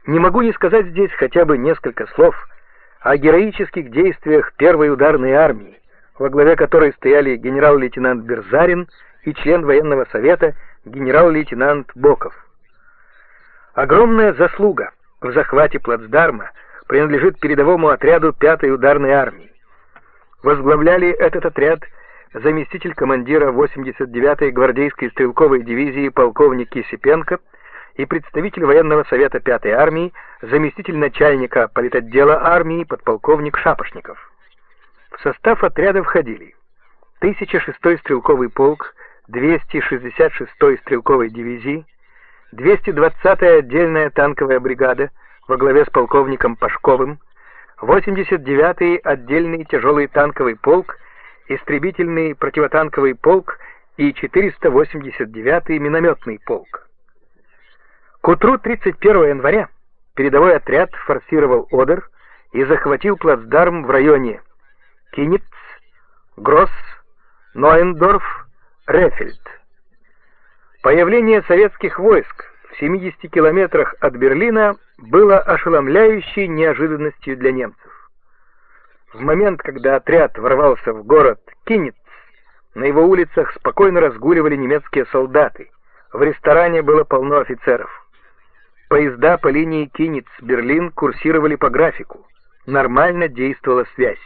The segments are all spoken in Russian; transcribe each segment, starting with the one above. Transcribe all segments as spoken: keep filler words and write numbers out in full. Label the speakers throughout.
Speaker 1: Не могу не сказать здесь хотя бы несколько слов о героических действиях первой ударной армии, во главе которой стояли генерал-лейтенант Берзарин и член военного совета генерал-лейтенант Боков. Огромная заслуга в захвате плацдарма принадлежит передовому отряду пятой ударной армии. Возглавляли этот отряд заместитель командира восемьдесят девятой гвардейской стрелковой дивизии полковник Есипенко и представитель военного совета пятой армии, заместитель начальника политотдела армии подполковник Шапошников. В состав отряда входили тысяча шестой стрелковый полк двести шестьдесят шестой стрелковой дивизии, двести двадцатая отдельная танковая бригада во главе с полковником Пашковым, восемьдесят девятый отдельный тяжелый танковый полк, истребительный противотанковый полк и четыреста восемьдесят девятый минометный полк. К утру тридцать первого января передовой отряд форсировал Одер и захватил плацдарм в районе Кинец, Гросс, Нойендорф, Рефельд. Появление советских войск в семидесяти километрах от Берлина было ошеломляющей неожиданностью для немцев. В момент, когда отряд ворвался в город Кинец, на его улицах спокойно разгуливали немецкие солдаты. В ресторане было полно офицеров. Поезда по линии Кинец-Берлин курсировали по графику. Нормально действовала связь.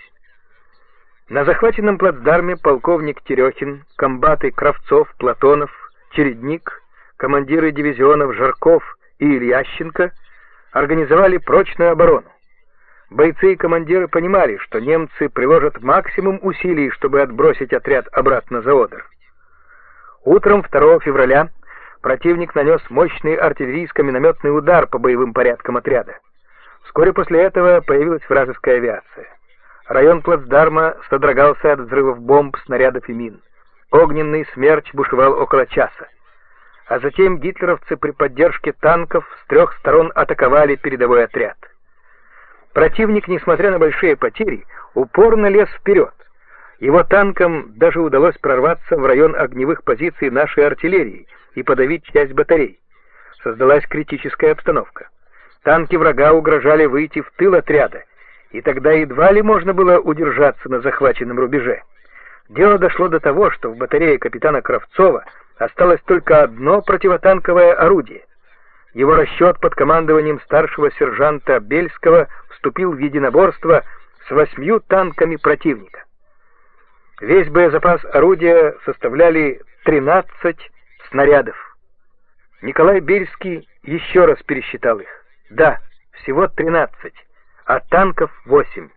Speaker 1: На захваченном плацдарме полковник Терехин, комбаты Кравцов, Платонов, Чередник, командиры дивизионов Жарков и Ильященко организовали прочную оборону. Бойцы и командиры понимали, что немцы приложат максимум усилий, чтобы отбросить отряд обратно за Одер. Утром второго февраля противник нанес мощный артиллерийско-минометный удар по боевым порядкам отряда. Вскоре после этого появилась вражеская авиация. Район плацдарма содрогался от взрывов бомб, снарядов и мин. Огненный смерч бушевал около часа. А затем гитлеровцы при поддержке танков с трех сторон атаковали передовой отряд. Противник, несмотря на большие потери, упорно лез вперед. Его танкам даже удалось прорваться в район огневых позиций нашей артиллерии и подавить часть батарей. Создалась критическая обстановка. Танки врага угрожали выйти в тыл отряда, и тогда едва ли можно было удержаться на захваченном рубеже. Дело дошло до того, что в батарее капитана Кравцова осталось только одно противотанковое орудие. Его расчет под командованием старшего сержанта Бельского вступил в единоборство с восьмью танками противника. Весь боезапас орудия составляли тринадцать снарядов. Николай Бельский еще раз пересчитал их. Да, всего тринадцать, а танков восемь.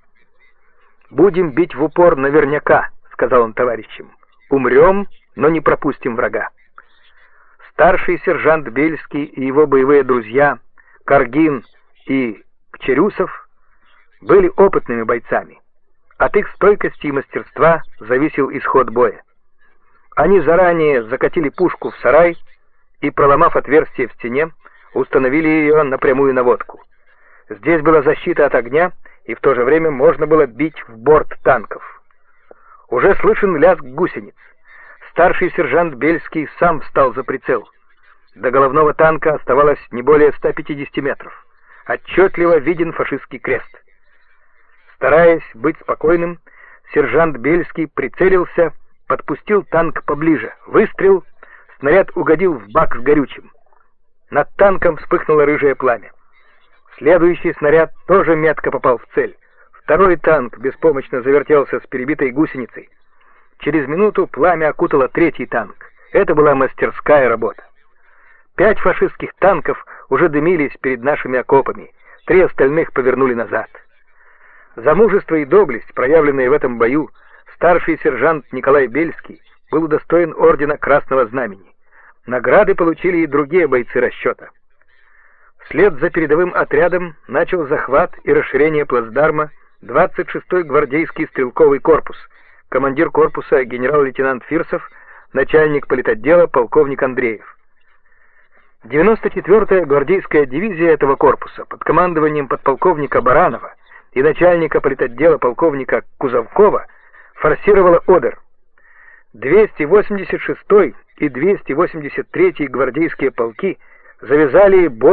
Speaker 1: «Будем бить в упор наверняка», — сказал он товарищам. «Умрем, но не пропустим врага». Старший сержант Бельский и его боевые друзья Каргин и Кчерюсов были опытными бойцами. От их стойкости и мастерства зависел исход боя. Они заранее закатили пушку в сарай и, проломав отверстие в стене, установили ее на прямую наводку. Здесь была защита от огня, и в то же время можно было бить в борт танков. Уже слышен лязг гусениц. Старший сержант Бельский сам встал за прицел. До головного танка оставалось не более ста пятидесяти метров. Отчетливо виден фашистский крест. Стараясь быть спокойным, сержант Бельский прицелился, подпустил танк поближе. Выстрел, снаряд угодил в бак с горючим. Над танком вспыхнуло рыжее пламя. Следующий снаряд тоже метко попал в цель. Второй танк беспомощно завертелся с перебитой гусеницей. Через минуту пламя окутало третий танк. Это была мастерская работа. Пять фашистских танков уже дымились перед нашими окопами. Три остальных повернули назад. За мужество и доблесть, проявленные в этом бою, старший сержант Николай Бельский был удостоен ордена Красного Знамени. Награды получили и другие бойцы расчета. Вслед за передовым отрядом начал захват и расширение плацдарма двадцать шестой гвардейский стрелковый корпус, командир корпуса генерал-лейтенант Фирсов, начальник политотдела полковник Андреев. девяносто четвёртая гвардейская дивизия этого корпуса под командованием подполковника Баранова и начальника политотдела полковника Кузовкова форсировала Одер. двести восемьдесят шестой и двести восемьдесят третий гвардейские полки завязали бой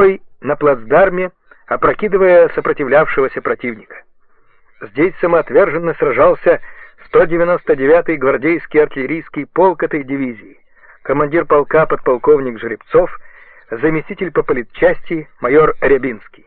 Speaker 1: на плацдарме, опрокидывая сопротивлявшегося противника. Здесь самоотверженно сражался сто девяносто девятый гвардейский артиллерийский полк этой дивизии, командир полка подполковник Жеребцов, заместитель по политчасти майор Рябинский.